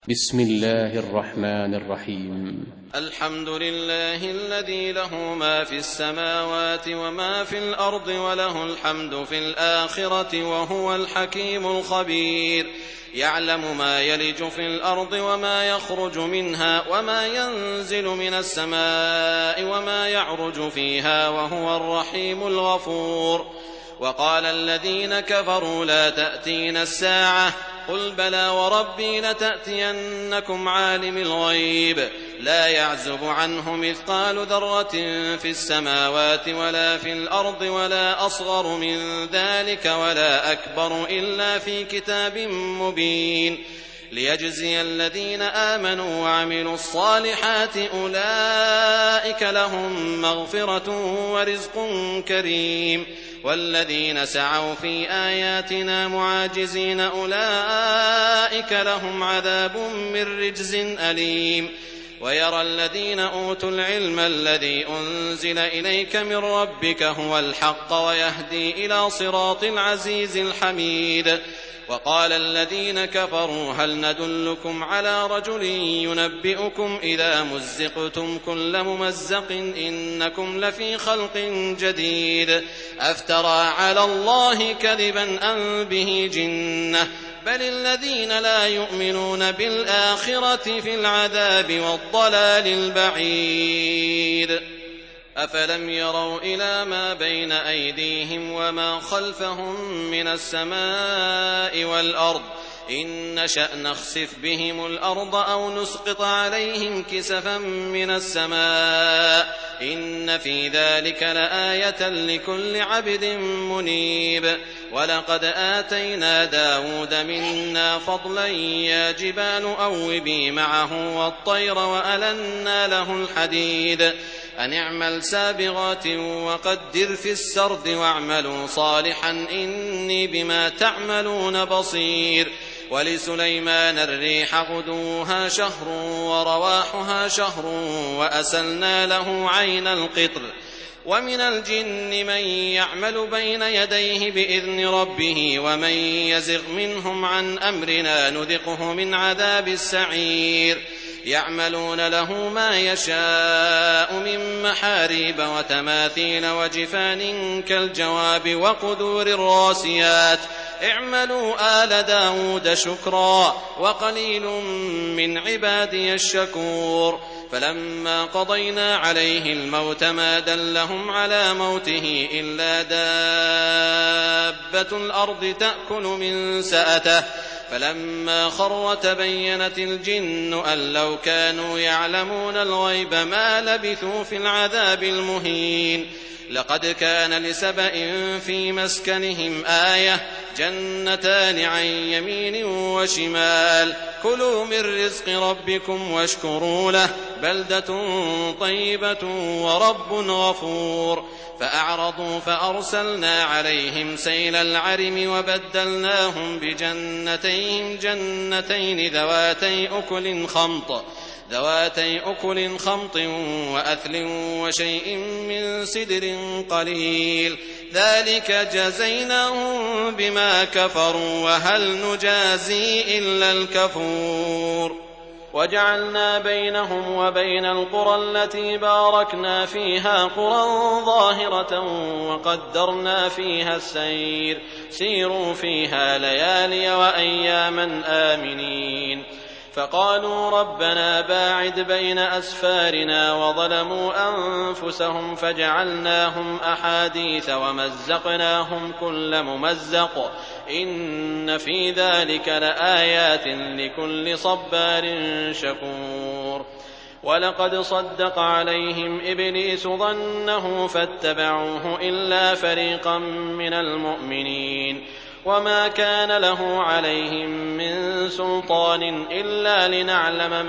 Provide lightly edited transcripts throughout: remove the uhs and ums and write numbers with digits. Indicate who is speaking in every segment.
Speaker 1: بسم الله الرحمن الرحيم.
Speaker 2: الحمد لله الذي له ما في السماوات وما في الأرض وله الحمد في الآخرة وهو الحكيم الخبير. يعلم ما يلج في الأرض وما يخرج منها وما ينزل من السماء وما يعرج فيها وهو الرحيم الغفور. وقال الذين كفروا لا تأتينا الساعة قل بلى وربي لتأتينكم عالم الغيب لا يعزب عنه مثقال ذرة في السماوات ولا في الأرض ولا أصغر من ذلك ولا أكبر إلا في كتاب مبين ليجزي الذين آمنوا وعملوا الصالحات أولئك لهم مغفرة ورزق كريم. والذين سعوا في آياتنا معاجزين أولئك لهم عذاب من رجز أليم. ويرى الذين أوتوا العلم الذي أنزل إليك من ربك هو الحق ويهدي إلى صراط العزيز الحميد. وقال الذين كفروا هل ندلكم على رجل ينبئكم إذا مزقتم كل ممزق إنكم لفي خلق جديد أفترى على الله كذبا أم به جنة بل الذين لا يؤمنون بالآخرة في العذاب والضلال البعيد. أفلم يروا إلى ما بين أيديهم وما خلفهم من السماء والأرض إن نشأ نخسف بهم الأرض أو نسقط عليهم كسفا من السماء إن في ذلك لآية لكل عبد منيب. ولقد آتينا داود منا فضلا يا جبال أوبي معه والطير وألنا له الحديد أن اعمل سابغات وقدر في السرد واعملوا صالحا إني بما تعملون بصير. ولسليمان الريح غدوها شهر ورواحها شهر وأسلنا له عين القطر. ومن الجن من يعمل بين يديه بإذن ربه ومن يزغ منهم عن أمرنا نذقه من عذاب السعير. يعملون له ما يشاء من محاريب وتماثيل وجفان كالجواب وقدور الراسيات اعملوا آل داود شكرا وقليل من عبادي الشكور. فلما قضينا عليه الموت ما دلهم على موته إلا دابة الأرض تأكل من سأته فلما خر تبينت الجن أن لو كانوا يعلمون الغيب ما لبثوا في العذاب المهين. لقد كان لسبإ في مسكنهم آية جنتان عن يمين وشمال كلوا من رزق ربكم واشكروا له بلدة طيبة ورب غفور. فأعرضوا فأرسلنا عليهم سيل العرم وبدلناهم بجنتين جنتين ذواتي أكل خمط وأثل وشيء من سدر قليل ذلك جزيناهم بما كفروا وهل نجازي إلا الكفور. وجعلنا بينهم وبين القرى التي باركنا فيها قرى ظاهرة وقدرنا فيها السير سيروا فيها ليالي وأياما آمنين. فقالوا ربنا باعد بين أسفارنا وظلموا أنفسهم فجعلناهم أحاديث ومزقناهم كل ممزق إن في ذلك لآيات لكل صبار شكور. ولقد صدق عليهم إبليس ظنه فاتبعوه إلا فريقا من المؤمنين وما كان له عليهم من سلطان إلا لنعلم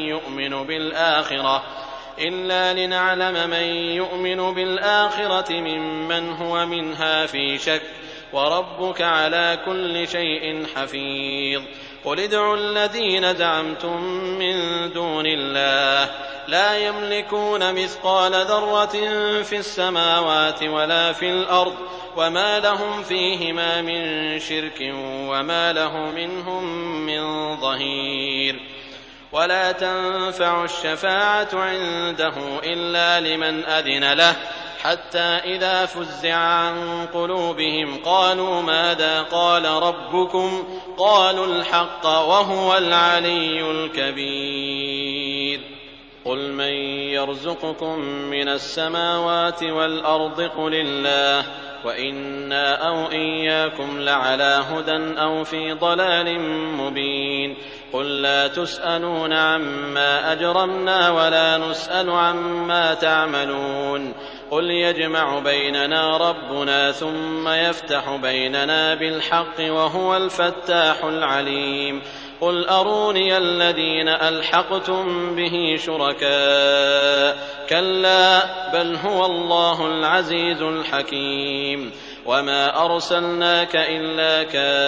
Speaker 2: من يؤمن بالآخرة ممن هو منها في شك وربك على كل شيء حفيظ. قل ادعوا الذين زعمتم من دون الله لا يملكون مثقال ذرة في السماوات ولا في الأرض وما لهم فيهما من شرك وما له منهم من ظهير. ولا تنفع الشفاعة عنده إلا لمن أذن له حتى إذا فزع عن قلوبهم قالوا ماذا قال ربكم قالوا الحق وهو العلي الكبير قل من يرزقكم من السماوات والأرض قل الله وإنا أو إياكم لعلى هدى أو في ضلال مبين قل لا تسألون عما أجرمنا ولا نسأل عما تعملون قل يجمع بيننا ربنا ثم يفتح بيننا بالحق وهو الفتاح العليم قل أروني الذين ألحقتم به شركاء كلا بل هو الله العزيز الحكيم وما أرسلناك إلا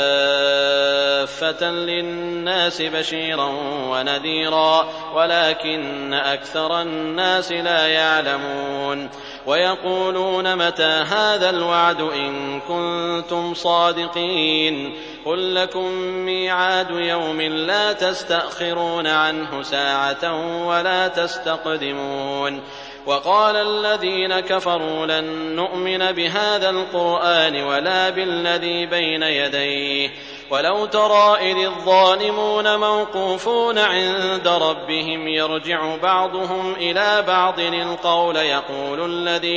Speaker 2: كافة للناس بشيرا ونذيرا ولكن أكثر الناس لا يعلمون ويقولون متى هذا الوعد إن كنتم صادقين قل لكم ميعاد يوم لا تستأخرون عنه ساعة ولا تستقدمون وقال الذين كفروا لن نؤمن بهذا القرآن ولا بالذي بين يديه ولو ترى إذ الظالمون موقوفون عند ربهم يرجع بعضهم إلى بعض القول يقول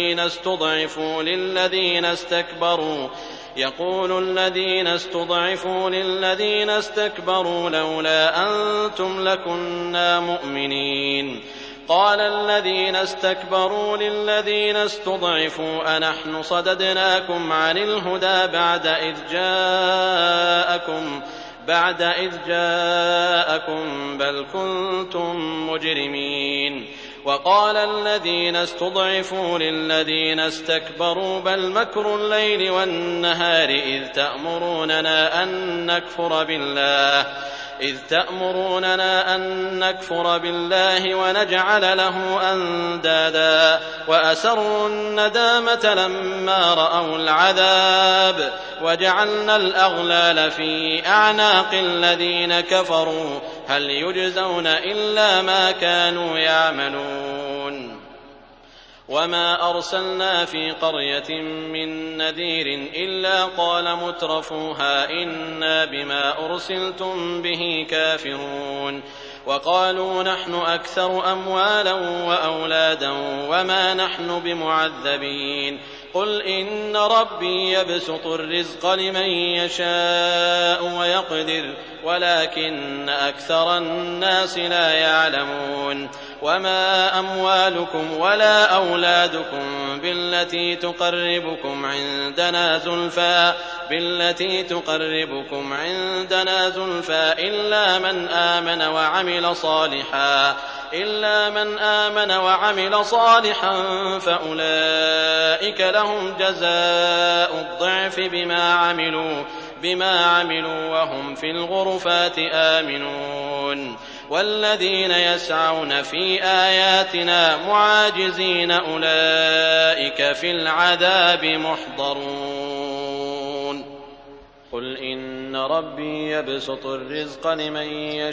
Speaker 2: الذين استضعفوا للذين استكبروا لولا أنتم لكنا مؤمنين قال الذين استكبروا للذين استضعفوا أنحن صددناكم عن الهدى بعد إذ جاءكم بل كنتم مجرمين وقال الذين استضعفوا للذين استكبروا بل مكر الليل والنهار إذ تأمروننا أن نكفر بالله ونجعل له أندادا وأسروا الندامة لما رأوا العذاب وجعلنا الأغلال في أعناق الذين كفروا هل يجزون إلا ما كانوا يعملون وما أرسلنا في قرية من نذير إلا قال مترفوها إنا بما أرسلتم به كافرون وقالوا نحن أكثر أموالا وأولادا وما نحن بمعذبين قل إن ربي يبسط الرزق لمن يشاء ويقدر ولكن أكثر الناس لا يعلمون وما أموالكم ولا أولادكم بالتي تقربكم عندنا زلفى إلا من آمن وعمل صالحا فأولئك لهم جزاء الضعف بما عملوا وهم في الغرفات آمنون والذين يسعون في آياتنا معاجزين أولئك في العذاب محضرون قل إن ربي يبسط الرزق لمن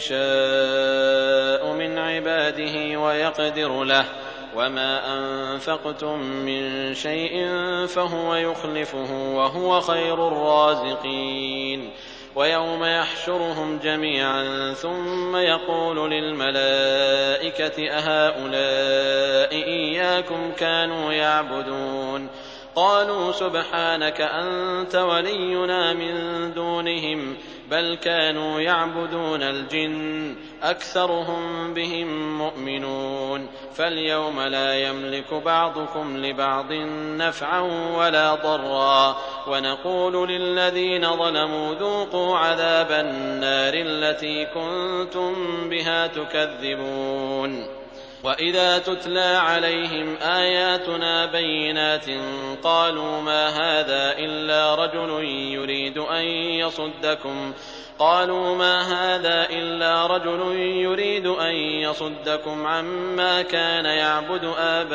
Speaker 2: يشاء من عباده ويقدر له وما أنفقتم من شيء فهو يخلفه وهو خير الرازقين ويوم يحشرهم جميعا ثم يقول للملائكة أهؤلاء إياكم كانوا يعبدون قالوا سبحانك أنت ولينا من دونهم بل كانوا يعبدون الجن أكثرهم بهم مؤمنون فاليوم لا يملك بعضكم لبعض نفعا ولا ضرا ونقول للذين ظلموا ذوقوا عذاب النار التي كنتم بها تكذبون وإذا تتلى عليهم آياتنا بينات قالوا ما هذا إلا رجل يريد أن قالوا ما هذا إلا رجل يريد أن يصدكم عما كان يعبد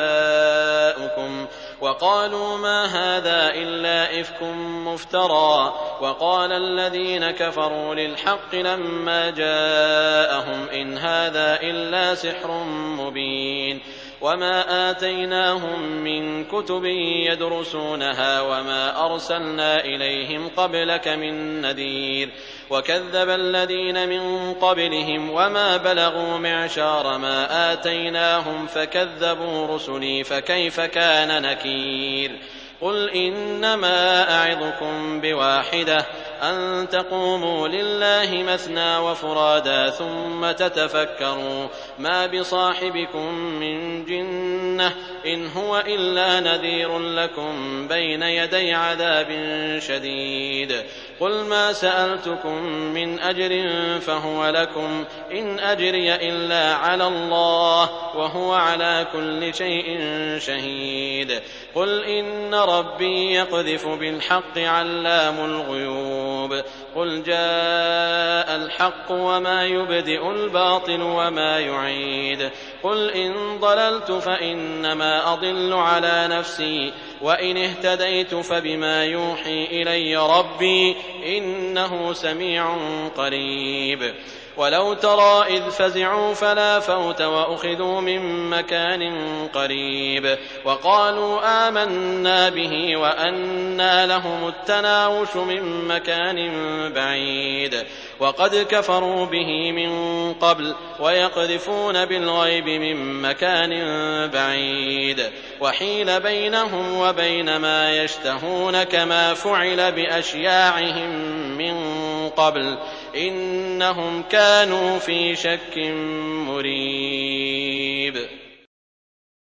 Speaker 2: آباؤكم وقالوا ما هذا إلا إفك مفترى وقال الذين كفروا للحق لما جاءهم إن هذا إلا سحر مبين وما آتيناهم من كتب يدرسونها وما أرسلنا إليهم قبلك من نذير وكذب الذين من قبلهم وما بلغوا معشار ما آتيناهم فكذبوا رسلي فكيف كان نكير قل إنما أعظكم بواحدة أن تقوموا لله مثنى وفرادا ثم تتفكروا ما بصاحبكم من جنة إن هو إلا نذير لكم بين يدي عذاب شديد قل ما سألتكم من أجر فهو لكم إن أجري إلا على الله وهو على كل شيء شهيد قل إن ربي يقذف بالحق علام الغيوب قل جاء الحق وما يبدئ الباطل وما يعيد قل إن ضللت فإنما أضل على نفسي وإن اهتديت فبما يوحي إلي ربي إنه سميع قريب ولو ترى إذ فزعوا فلا فوت وأخذوا من مكان قريب وقالوا آمنا به وأنى لهم التناوش من مكان بعيد وقد كفروا به من قبل ويقذفون بالغيب من مكان بعيد وحيل بينهم وبين ما يشتهون كما فعل بأشياعهم من قبل إنهم كانوا في شك مريب